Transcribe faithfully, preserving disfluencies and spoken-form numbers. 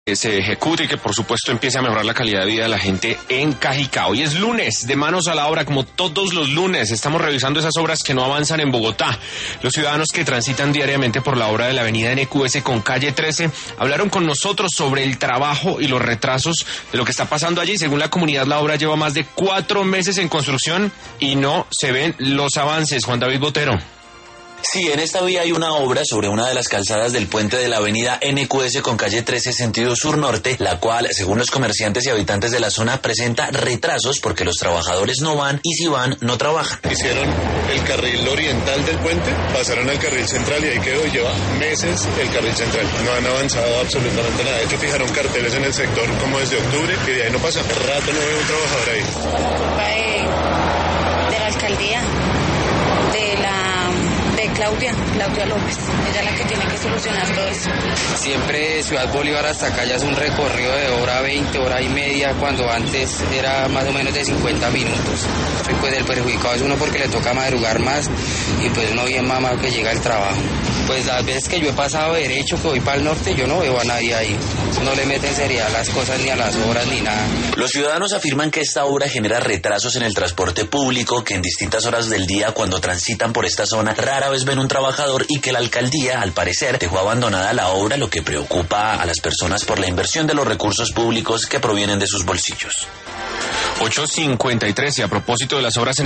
que se ejecute y que por supuesto empiece a mejorar la calidad de vida de la gente en Cajicá. Hoy es lunes, de manos a la obra, como todos los lunes. Estamos revisando esas obras que no avanzan en Bogotá. Los ciudadanos que transitan diariamente por la obra de la avenida N Q S con calle trece hablaron con nosotros sobre el trabajo y los retrasos de lo que está pasando allí. Según la comunidad, la obra lleva más de cuatro meses en construcción y no se ven los avances. Juan David Botero. Sí, en esta vía hay una obra sobre una de las calzadas del puente de la avenida N Q S con calle trece sentido sur-norte, la cual, según los comerciantes y habitantes de la zona, presenta retrasos porque los trabajadores no van y si van, no trabajan. Hicieron el carril oriental del puente, pasaron al carril central y ahí quedó, y lleva meses el carril central. No han avanzado absolutamente nada. De hecho, fijaron carteles en el sector como desde octubre y de ahí no pasa. Rato no veo un trabajador ahí. Como culpa de, de la alcaldía, de la... de Claudia, Claudia López, ella es la que tiene que solucionar todo eso. Siempre de Ciudad Bolívar hasta acá ya es un recorrido de hora veinte, hora y media, cuando antes era más o menos de cincuenta minutos. Y pues el perjudicado es uno porque le toca madrugar más y pues uno bien mamado que llega al trabajo. Pues las veces que yo he pasado derecho, que voy para el norte, yo no veo a nadie ahí. No le meten seriedad a las cosas, ni a las obras, ni nada. Los ciudadanos afirman que esta obra genera retrasos en el transporte público, que en distintas horas del día, cuando transitan por esta zona, rara vez ven un trabajador y que la alcaldía, al parecer, dejó abandonada la obra, lo que preocupa a las personas por la inversión de los recursos públicos que provienen de sus bolsillos. ocho cincuenta y tres, y a propósito de las obras en